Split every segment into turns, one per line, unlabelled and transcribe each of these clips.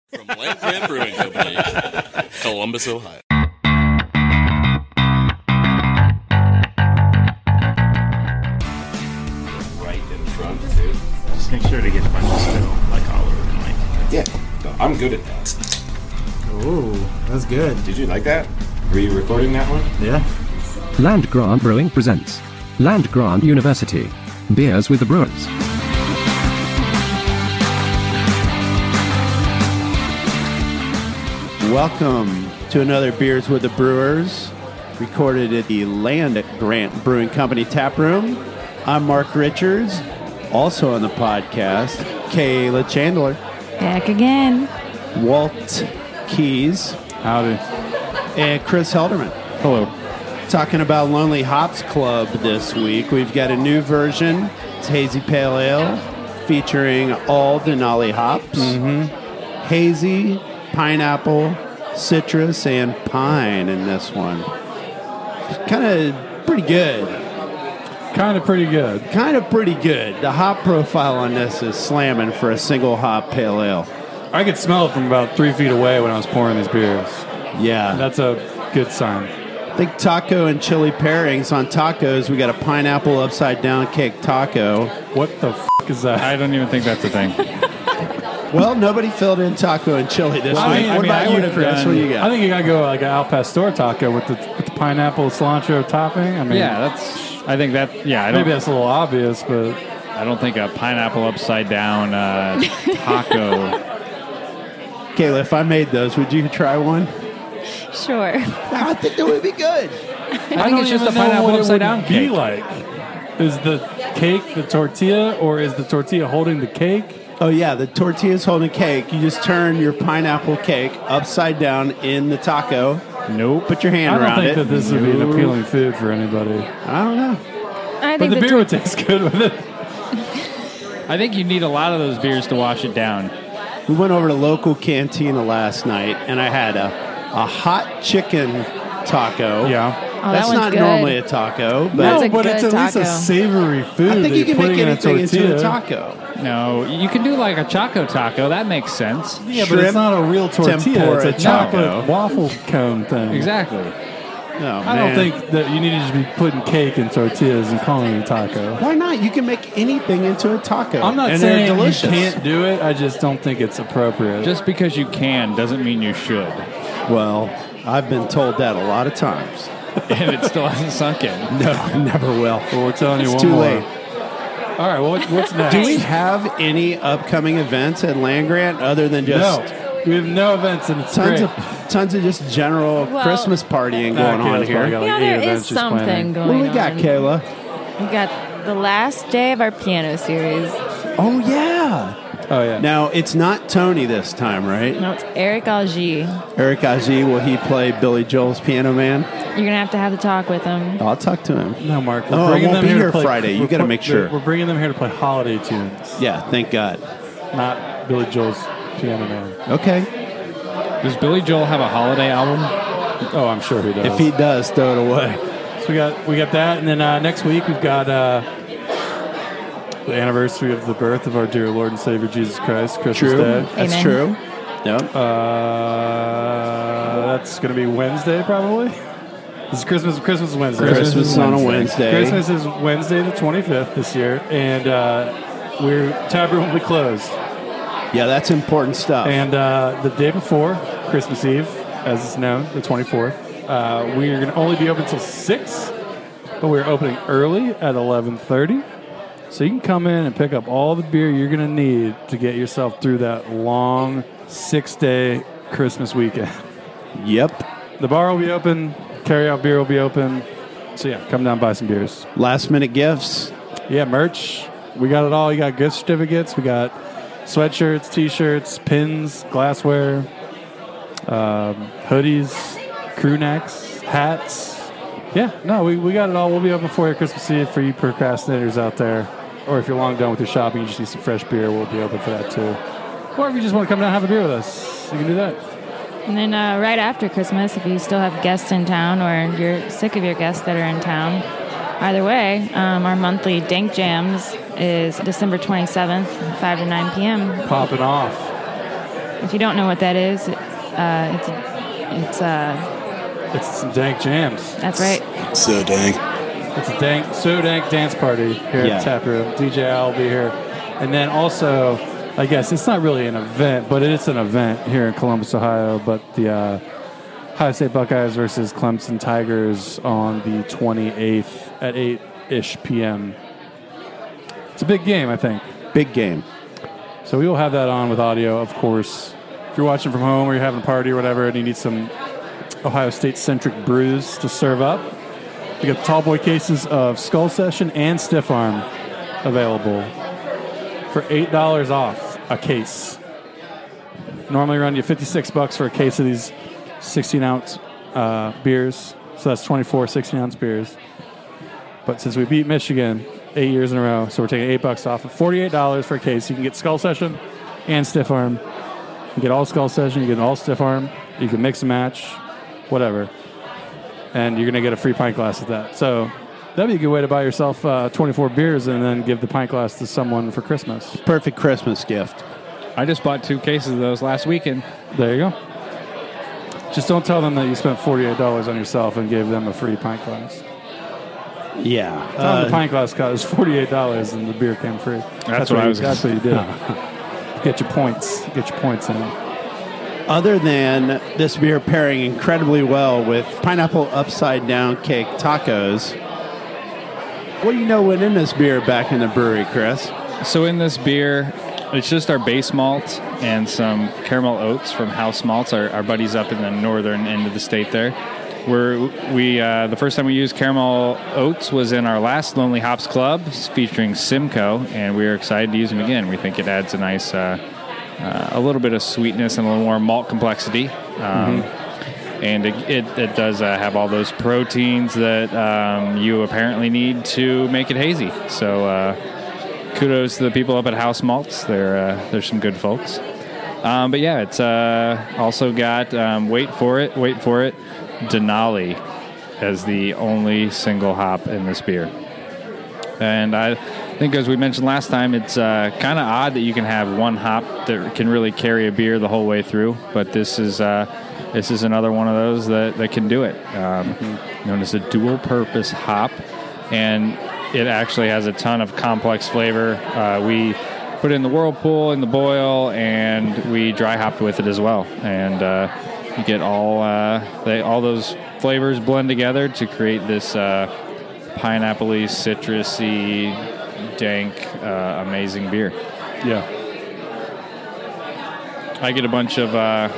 From Land Grant Brewing Company, Columbus, Ohio. Right in front, too.
Just make sure to get a bunch of spill, like all over the mic.
Yeah, no, I'm good at that.
Ooh, that's good.
Did you like that? Were you recording that one?
Yeah.
Land Grant Brewing presents Land Grant University. Beers with the Brewers.
Welcome to another Beers with the Brewers, recorded at the Land Grant Brewing Company tap room. I'm Mark Richards, also on the podcast, Kayla Chandler,
Back again.
Walt Keys,
Howdy.
and Chris Helderman.
Hello.
Talking about Lonely Hops Club this week. We've got a new version. It's Hazy Pale Ale, featuring all Denali hops. Hazy, pineapple, citrus, and pine in this one. Kind of pretty good.
Kind of pretty good.
Kind of pretty good. The hop profile on this is slamming for a single hop pale ale.
I could smell it from about 3 feet away when I was pouring these beers.
Yeah.
That's a good sign.
I think taco and chili pairings. On tacos, we got a pineapple upside down cake taco.
What the f*** is that?
I don't even think that's a thing.
Well, nobody filled in taco and chili this week. What about you, Chris? What do you got?
I think you gotta go like an al pastor taco with the pineapple cilantro topping. I mean,
I think that. Yeah,
maybe that's a little obvious, but
I don't think a pineapple upside down taco.
Kayla, if I made those, would you try one?
Sure.
I think that would be good.
I think it's just a pineapple upside down
be
cake.
like. Is the cake the tortilla, or is the tortilla holding the cake?
Oh, yeah, the tortilla's holding cake. You just turn your pineapple cake upside down in the taco.
Nope.
Put your hand
I don't
around
think
it.
that this would be an appealing food for anybody.
I don't know.
I
But
think
the beer would taste good with it.
I think you need a lot of those beers to wash it down.
We went over to local cantina last night, and I had a hot chicken taco.
Yeah.
Oh,
That's
that one's
not
good.
normally a taco, but
That's a
but it's
good
at least a
taco.
savory food.
I think
that
you can
you're
make
putting in
anything into a
tortilla.
taco.
No, you can do like a Choco Taco. That makes sense.
Yeah, but
Shrimp,
it's not a real tortilla.
tempura
It's a chocolate
taco.
waffle cone thing.
Exactly.
Oh,
I don't think that you need to just be putting cake in tortillas and calling it a taco.
Why not? You can make anything into a taco.
I'm not
and
saying
they're delicious.
you can't do it. I just don't think it's appropriate.
Just because you can doesn't mean you should.
Well, I've been told that a lot of times.
And it still hasn't sunk in.
No, never will.
well, we're telling you
It's
one
too
more.
late.
All right, well, what's next?
Do we have any upcoming events at Land Grant other than just
No. We have no events, and it's
tons
great.
of just general
Well-
Christmas partying going on
Kayla's
here?
probably got like 8
there
events
is
she's
something
planning.
going
What
on.
do we got, Kayla?
We got the last day of our piano series.
Oh, yeah.
Oh, yeah.
Now, it's not Tony this time, right?
No, it's Eric Algie.
Eric Aji, will he play Billy Joel's Piano Man?
You're going to have to talk with him.
I'll talk to him.
No, Mark.
Oh, I
bringing
won't
them
be
here
here
to play,
Friday. You
we're
gotta
put-
make sure.
We're bringing them here to play holiday tunes,
Yeah, thank God.
not Billy Joel's Piano Man.
Okay.
Does Billy Joel have a holiday album?
Oh, I'm sure he does.
If he does, throw it away.
So we got that, and then next week we've got the anniversary of the birth of our dear Lord and Savior Jesus Christ, Christmas
True.
Day.
That's
Amen.
true. Yep.
That's going to be Wednesday, probably. This is Christmas. Christmas is Wednesday.
Christmas is on a Wednesday.
Christmas is Wednesday the 25th this year, and tap room will be closed.
Yeah, that's important stuff.
And the day before Christmas Eve, as it's known, the 24th, we are going to only be open until 6, but we're opening early at 11:30. So you can come in and pick up all the beer you're going to need to get yourself through that long 6-day Christmas weekend.
Yep.
The bar will be open, carry-out beer will be open. So yeah, come down, buy some beers.
Last minute gifts.
Yeah, merch. We got it all. You got gift certificates. We got sweatshirts, T-shirts, pins, glassware, hoodies, crew necks, hats. Yeah, no, we got it all. We'll be open for you Christmas Eve for you procrastinators out there. Or if you're long done with your shopping, you just need some fresh beer, we'll be open for that too. Or if you just want to come down and have a beer with us, you can do that.
And then right after Christmas, if you still have guests in town or you're sick of your guests that are in town, either way, our monthly Dank Jams is December 27th, 5 to 9 p.m.
Popping off.
If you don't know what that is,
It's some dank jams.
that's right.
So dang.
It's a dank dance party here
Yeah.
at Tap Room. DJ Al will be here. And then also, I guess it's not really an event, but it's an event here in Columbus, Ohio. But the Ohio State Buckeyes versus Clemson Tigers on the 28th at 8-ish p.m. It's a big game, I think.
Big game.
So we will have that on with audio, of course. If you're watching from home or you're having a party or whatever and you need some Ohio State-centric brews to serve up, we got tall boy cases of Skull Session and Stiff Arm available for $8 off a case. Normally run you $56 for a case of these 16-ounce beers. So that's 24 16-ounce beers. But since we beat Michigan 8 years in a row, so we're taking $8 off of $48 for a case. You can get Skull Session and Stiff Arm. You can get all Skull Session, you can get all Stiff Arm. You can mix and match, whatever. And you're going to get a free pint glass with that. So that'd be a good way to buy yourself 24 beers and then give the pint glass to someone for Christmas.
Perfect Christmas gift.
I just bought 2 cases of those last weekend.
There you go. Just don't tell them that you spent $48 on yourself and gave them a free pint glass.
Yeah.
Tell them the pint glass cost $48 and the beer came free.
That's what I was
That's what you did. Get your points. Get your points in.
Other than this beer pairing incredibly well with pineapple upside down cake tacos, what do you know went in this beer back in the brewery, Chris?
So in this beer, it's just our base malt and some caramel oats from House Malts, our buddies up in the northern end of the state there. The first time we used caramel oats was in our last Lonely Hops Club featuring Simcoe, and we are excited to use them again. We think it adds a nice, a little bit of sweetness and a little more malt complexity. And it does have all those proteins that you apparently need to make it hazy. So kudos to the people up at House Malts. They're some good folks. But yeah, it's also got, wait for it, Denali as the only single hop in this beer. And I think, as we mentioned last time, it's kind of odd that you can have one hop that can really carry a beer the whole way through. But this is another one of those that can do it. Known as a dual-purpose hop, and it actually has a ton of complex flavor. We put it in the whirlpool, in the boil, and we dry hopped with it as well. And you get all those flavors blend together to create this pineapple-y, citrusy, dank, amazing beer.
Yeah.
I get a bunch of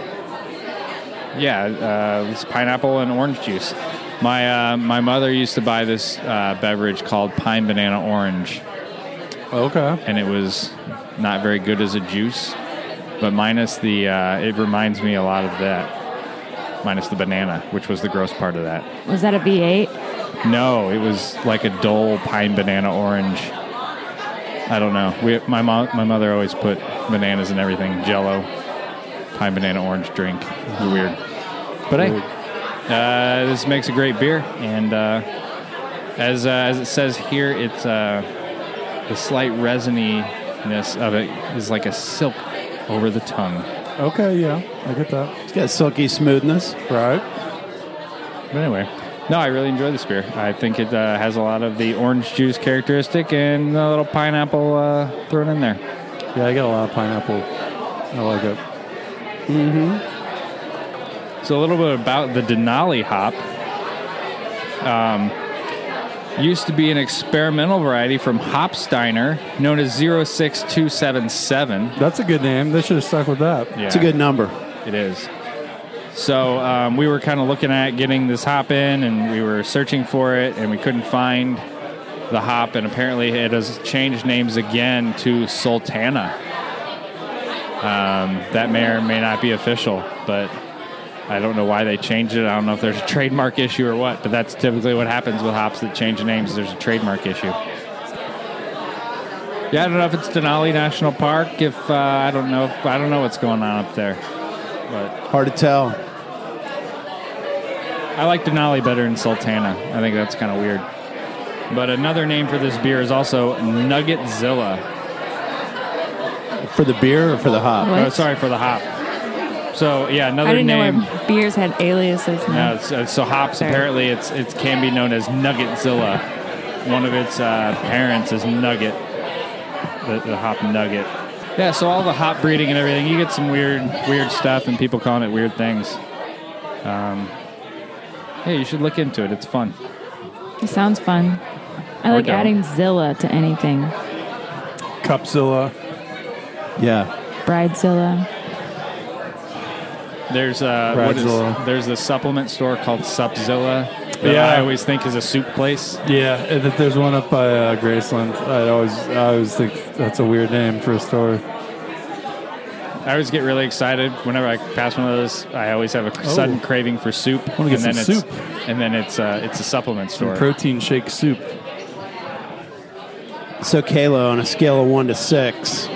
this pineapple and orange juice. My mother used to buy this beverage called Pine Banana Orange.
Okay.
And it was not very good as a juice, but minus the it reminds me a lot of that. Minus the banana, which was the gross part of that.
Was that a V8?
No, it was like a dull pine banana orange. I don't know. My mother always put bananas in everything. Jell-O, pine banana orange drink. It was weird. But hey, this makes a great beer, and as it says here, it's the slight resininess of it is like a silk over the tongue.
Okay, yeah, I get that.
It's got silky smoothness.
Right.
But anyway, no, I really enjoy this beer. I think it has a lot of the orange juice characteristic and a little pineapple thrown in there.
Yeah, I get a lot of pineapple. I like it.
So a little bit about the Denali hop. Used to be an experimental variety from Hopsteiner known as 06277.
That's a good name. They should have stuck with that.
Yeah,
It's a good number.
it is. So we were kind of looking at getting this hop in, and we were searching for it, and we couldn't find the hop, and apparently it has changed names again to Sultana. That may or may not be official, but I don't know why they changed it. I don't know if there's a trademark issue or what, but that's typically what happens with hops that change names. There's a trademark issue. Yeah, I don't know if it's Denali National Park. I don't know what's going on up there, but
Hard to tell.
I like Denali better than Sultana. I think that's kind of weird. But another name for this beer is also Nuggetzilla.
For the beer or for the hop?
What?
Oh, sorry, for the hop. So yeah,
I
another
didn't
name.
know where beers had aliases.
No, so hops.
Sorry.
Apparently, it can be known as Nuggetsilla. One of its parents is Nugget, the hop Nugget. Yeah, so all the hop breeding and everything, you get some weird stuff, and people calling it weird things. Yeah, you should look into it. It's fun.
It sounds fun. I like
don't.
adding Zilla to anything.
Cupzilla.
Yeah.
Bridezilla.
There's
Bridezilla.
there's a supplement store called Supzilla that
Yeah.
I always think is a soup place.
Yeah, and if there's one up by Graceland. I always think that's a weird name for a store.
I always get really excited whenever I pass one of those. I always have a sudden craving for soup.
Wanna get some soup.
And then it's a supplement store.
Protein shake soup.
So, Kayla, on a scale of 1 to 6,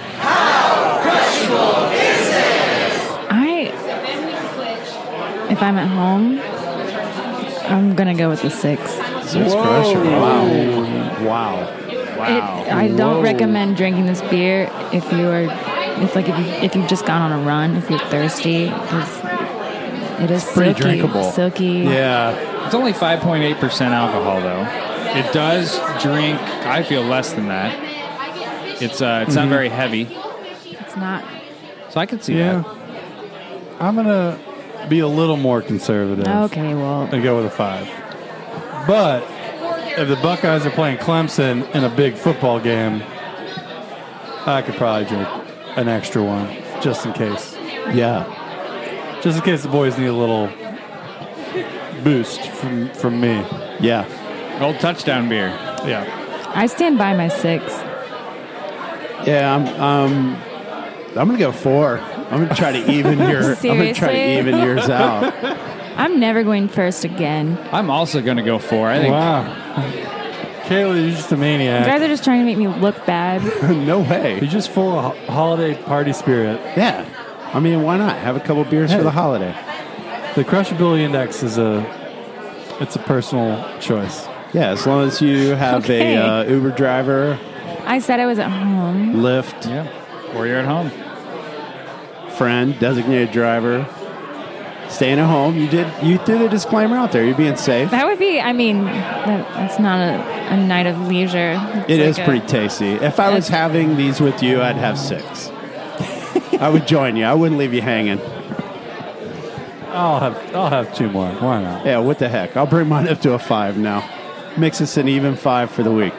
If I'm at home, I'm going to go with the 6.
6 crusher. Wow. Wow.
I don't recommend drinking this beer if you've just gone on a run, if you're thirsty, because it is
pretty
silky,
drinkable.
silky.
Yeah.
It's only 5.8% alcohol, though. It does drink, I feel, less than that. It's not very heavy,
It's not.
so I could see
Yeah.
that.
I'm going to be a little more conservative.
Okay, well,
And go with a 5. But if the Buckeyes are playing Clemson in a big football game, I could probably drink an extra one just in case.
Yeah.
Just in case the boys need a little boost from me.
Yeah.
Old touchdown beer.
Yeah.
I stand by my 6.
Yeah, I'm gonna go 4. I'm gonna try to even
Seriously?
yours out.
I'm never going first again.
I'm also going to go 4. I think
Wow. Kayla, you're just a
You
maniac.
guys are just trying to make me look bad.
No way.
You're just full of holiday party spirit.
Yeah. I mean, why not have a couple beers for the holiday?
The Crushability Index is a personal choice.
Yeah, as long as you have
Okay.
a Uber driver,
I said I was at home.
Lyft,
Yeah. Or you're at home.
friend, designated driver, staying at home. You threw the disclaimer out there. You're being safe.
That would be, that's not a night of leisure.
It
It's
is pretty tasty. If I was having these with you, I'd have 6. I would join you. I wouldn't leave you hanging.
I'll have 2 more. Why not?
Yeah, what the heck? I'll bring mine up to a 5 now. Makes us an even 5 for the week.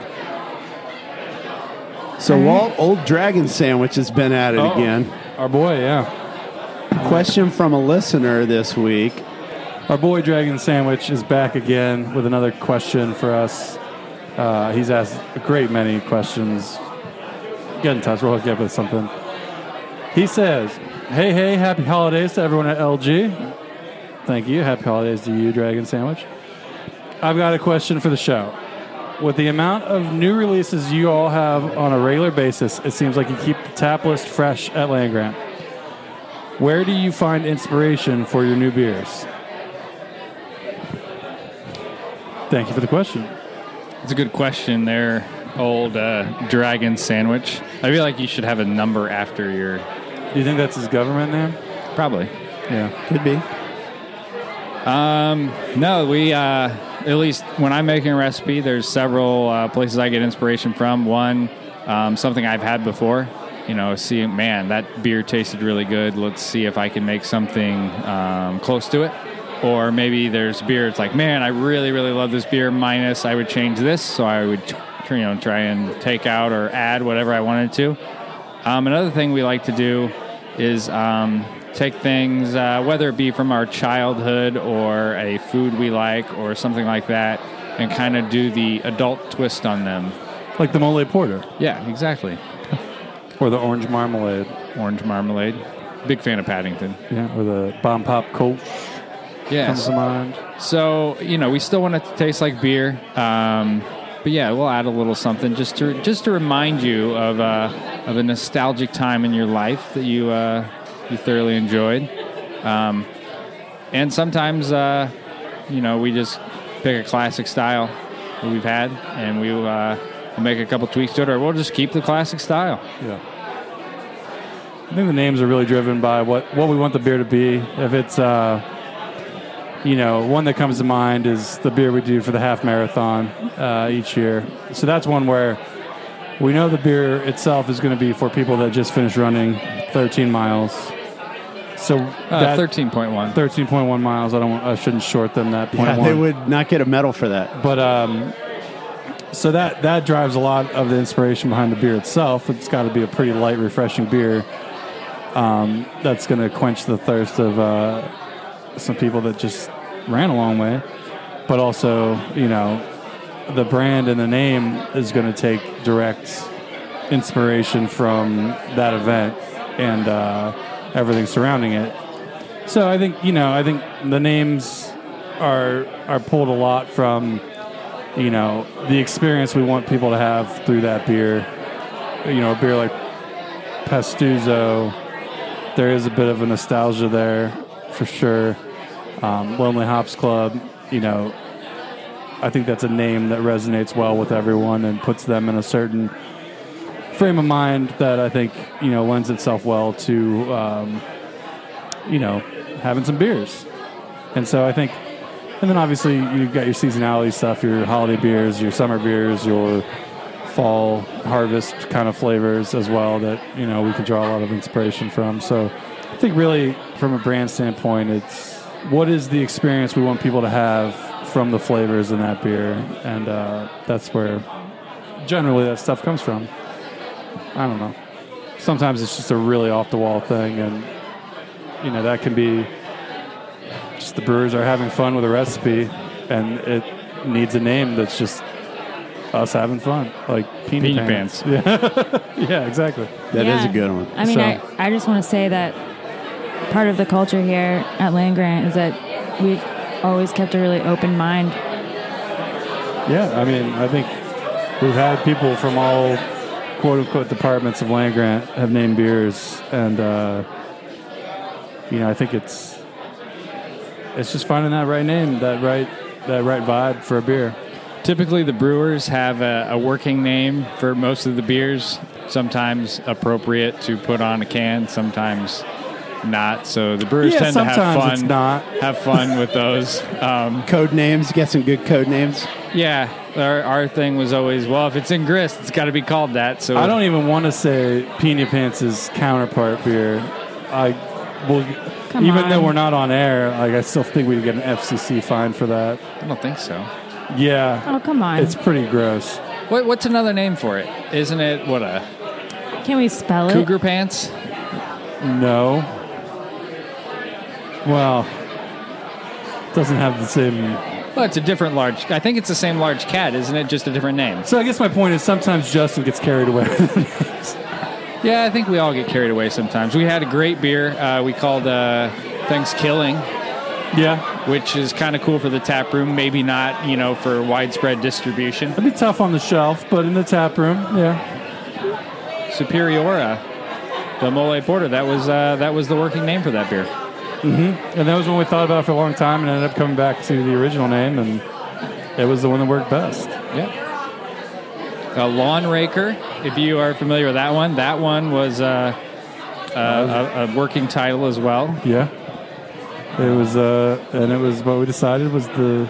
So, Walt, Old Dragon Sandwich has been at it again.
Our boy, yeah.
Question from a listener this week.
Our boy Dragon Sandwich is back again with another question for us. He's asked a great many questions. Get in touch. We'll hook you up with something. He says, hey, happy holidays to everyone at LG. Thank you. Happy holidays to you, Dragon Sandwich. I've got a question for the show. With the amount of new releases you all have on a regular basis, it seems like you keep the tap list fresh at Land Grant. Where do you find inspiration for your new beers? Thank you for the question.
It's a good question there, old Dragon Sandwich. I feel like you should have a number after your...
Do you think that's his government name?
Probably.
Yeah.
Could be.
No, we... at least when I'm making a recipe, there's several places I get inspiration from. One, something I've had before. Seeing, man, that beer tasted really good. Let's see if I can make something close to it. Or maybe there's beer, it's like, man, I really, really love this beer, minus I would change this. So I would try and take out or add whatever I wanted to. Another thing we like to do is take things, whether it be from our childhood or a food we like or something like that, and kind of do the adult twist on them.
Like the Mole Porter.
Yeah, exactly.
Or the Orange Marmalade.
Orange marmalade. Big fan of Paddington.
Yeah. Or the Bomb Pop Colt comes
Yes.
to mind.
So, we still want it to taste like beer. But yeah, we'll add a little something just to remind you of a nostalgic time in your life that you thoroughly enjoyed. And sometimes, we just pick a classic style that we've had, and we'll make a couple tweaks to it, or we'll just keep the classic style.
Yeah. I think the names are really driven by what we want the beer to be. If it's, one that comes to mind is the beer we do for the half marathon each year. So that's one where we know the beer itself is going to be for people that just finished running 13 miles. So
13.1.
13.1 miles. I shouldn't short them that 0.1.
Yeah, they would not get a medal for that.
But so that drives a lot of the inspiration behind the beer itself. It's got to be a pretty light, refreshing beer that's going to quench the thirst of some people that just ran a long way. But also, the brand and the name is going to take direct inspiration from that event and everything surrounding it. So I think the names are pulled a lot from the experience we want people to have through that beer. A beer like Pastuzo, there is a bit of a nostalgia there for sure. Lonely Hops Club, I think that's a name that resonates well with everyone and puts them in a certain frame of mind that I think, lends itself well to, having some beers. And so I think, and then obviously you've got your seasonality stuff, your holiday beers, your summer beers, your fall harvest kind of flavors as well that, we can draw a lot of inspiration from. So I think really from a brand standpoint, it's what is the experience we want people to have from the flavors in that beer. And that's where generally that stuff comes from. I don't know. Sometimes it's just a really off-the-wall thing, and, that can be just the brewers are having fun with a recipe, and it needs a name that's just us having fun, like Peanut Pants. Yeah, yeah, exactly.
That is a good one.
I mean, I just want to say that part of the culture here at Land Grant is that we've always kept a really open mind.
Yeah, I mean, I think we've had people from all quote-unquote departments of Land Grant have named beers, and I think it's just finding that right name, that right vibe for a beer.
Typically, the brewers have a working name for most of the beers, sometimes appropriate to put on a can, sometimes not. So the brewers tend to have fun with those.
Code names, get some good code names.
Yeah, our thing was always, well, if it's in grist, it's got to be called that. So
I don't even want to say Peanut Pants' counterpart beer. Even though we're not on air, I still think we'd get an FCC fine for that.
I don't think so.
Yeah.
Oh, come on.
It's pretty gross.
What's another name for it? Isn't it
Can we spell it?
Cougar Pants?
No. Well, it doesn't have the same.
Well, it's a different large. I think it's the same large cat, isn't it? Just a different name.
So I guess my point is sometimes Justin gets carried away.
Yeah, I think we all get carried away sometimes. We had a great beer we called Thanksgiving.
Yeah.
Which is kind of cool for the tap room. Maybe not, for widespread distribution.
It'd be tough on the shelf, but in the tap room, yeah.
Superiora, the Mole Porter. That was the working name for that beer.
Mm-hmm. And that was one we thought about for a long time and ended up coming back to the original name, and it was the one that worked best.
Yeah. Lawn Raker, if you are familiar with that one was a working title as well.
Yeah. It was, and it was what we decided was the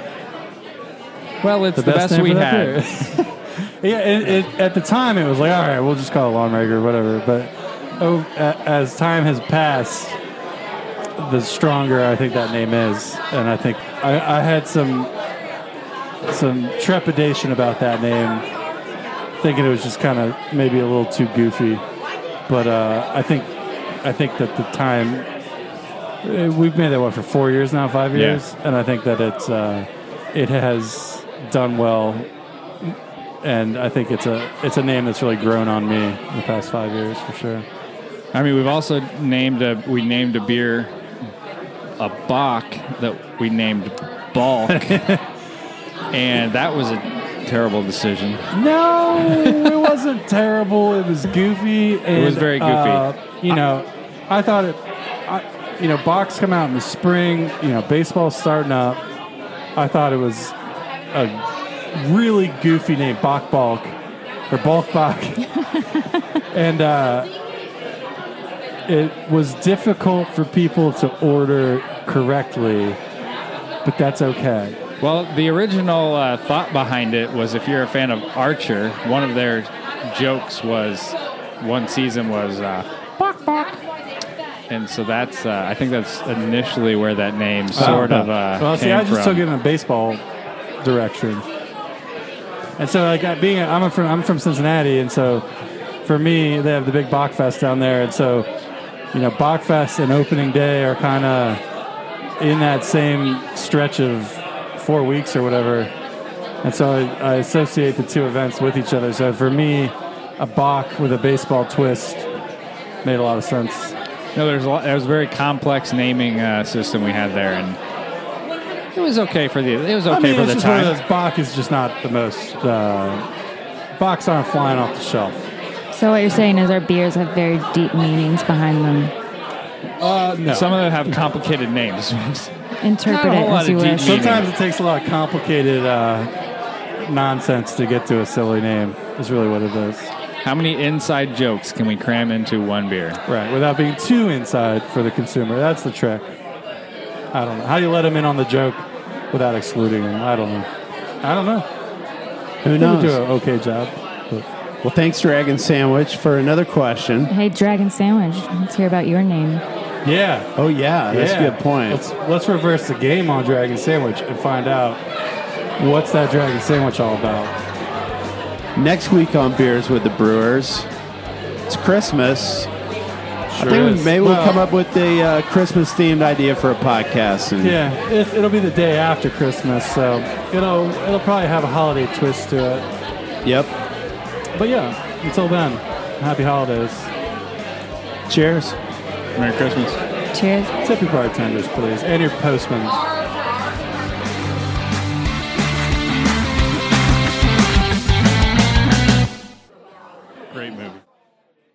best we had.
Yeah, at the time it was like, all right, we'll just call it Lawn Raker or whatever. But as time has passed, the stronger I think that name is, and I think I had some trepidation about that name, thinking it was just kind of maybe a little too goofy. But I think that the time. We've made that for 4 years now, 5 years, and I think that it has done well, and I think it's a name that's really grown on me in the past 5 years for sure.
I mean, we've also named a beer a Bock that we named Balk, and that was a terrible decision.
No, it wasn't terrible. It was goofy. And,
it was very goofy.
I thought it. Box come out in the spring, baseball's starting up. I thought it was a really goofy name, Balk or Balk. And it was difficult for people to order correctly, but that's okay.
Well, the original thought behind it was if you're a fan of Archer, one of their jokes was one season was "Bok Bok," and so that's I think that's initially where that name sort of
well, see,
came
I just
from.
took it in a baseball direction, and so like I'm from Cincinnati, and so for me they have the big Bachfest down there, and so Bachfest and opening day are kind of in that same stretch of 4 weeks or whatever, and so I associate the two events with each other. So for me, a Bach with a baseball twist made a lot of sense.
No, there was a very complex naming system we had there, and it was okay for the
It's
time.
just one of those. Bach is just not the most. Bachs aren't flying off the shelf.
So what you're saying is our beers have very deep meanings behind them.
No.
Some of them have complicated names.
Interpret
Not a
it
whole lot
as you
of deep
wish.
meaning.
Sometimes it takes a lot of complicated nonsense to get to a silly name. Is really what it is.
How many inside jokes can we cram into one beer?
Right, without being too inside for the consumer. That's the trick. I don't know. How do you let them in on the joke without excluding them? I don't know.
Who
They
knows?
would do an okay job. But
Well, thanks, Dragon Sandwich, for another question.
Hey, Dragon Sandwich, let's hear about your name.
yeah.
Oh, yeah, that's
yeah.
a good point.
Let's reverse the game on Dragon Sandwich and find out what's that Dragon Sandwich all about.
Next week on Beers with the Brewers, it's Christmas. I think maybe we'll come up with a Christmas-themed idea for a podcast. And
Yeah, it'll be the day after Christmas, so it'll probably have a holiday twist to it.
Yep.
But yeah, until then, happy holidays.
Cheers.
Merry Christmas.
Cheers.
Tip your bartenders, please, and your postmen.
Great movie.